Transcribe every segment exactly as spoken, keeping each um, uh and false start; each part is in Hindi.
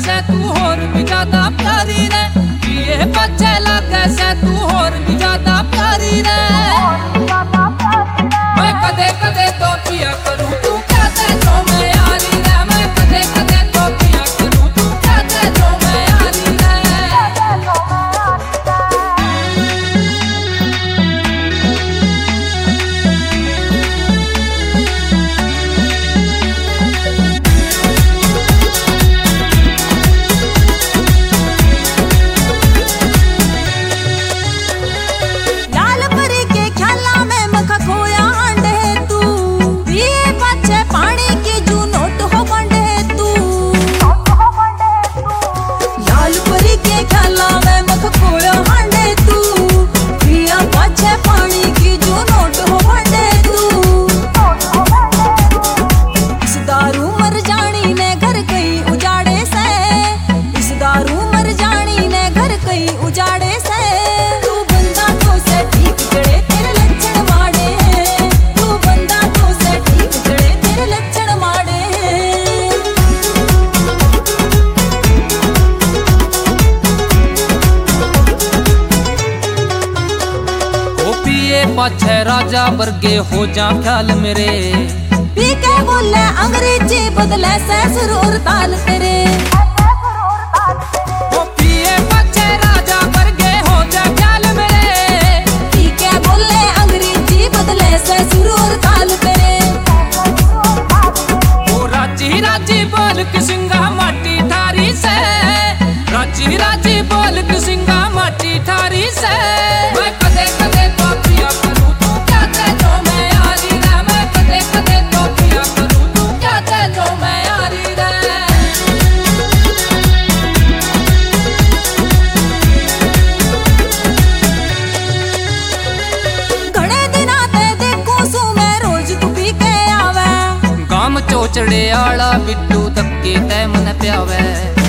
से तू होर भी ज्यादा प्यारी रे, पिए पछे लागे से तू होर भी ज्यादा प्यारी रे। मैं कदे कदे तो पिया करूं तू कहते जो मैं यारी रे, मैं कदे कदे तो पिया करूं तू कहते जो मैं यारी रे। पाछे राजा वर्गे हो जा ख्याल मेरे, पी के बोले अंग्रेजी बदले से सुर और ताल तेरे। वो पिए पाछे राजा वर्गे हो जा ख्याल मेरे, पी के बोले अंग्रेजी बदले से सुर और ताल तेरे। वो राजी राजी बोल किसिंगा माटी थारी से, राजी राजी बोल किसिंगा माटी थारी से। मैं कदे कदे तो पिया करूं तू कहते जो मैं यारी रे, मैं कदे कदे तो पिया करूं तू कहते जो मैं यारी रे। घणे दिना ते देखूं सू मैं रोज तू पी के आवे, गाम चोचड़े आला बिट्टू धक्के ते मन प्यावे।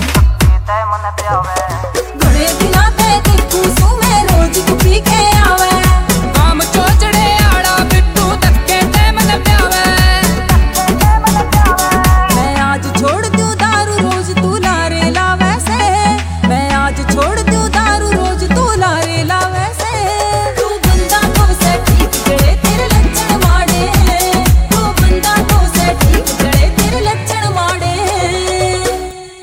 घणे दिना ते देखूं सू मैं रोज तू पी के आवे, गाम चोचड़े आला बिट्टू धक्के ते मन प्यावे। मैं आज छोड़ दूं दारू रोज तू लारे लावे से, मैं आज छोड़ दूं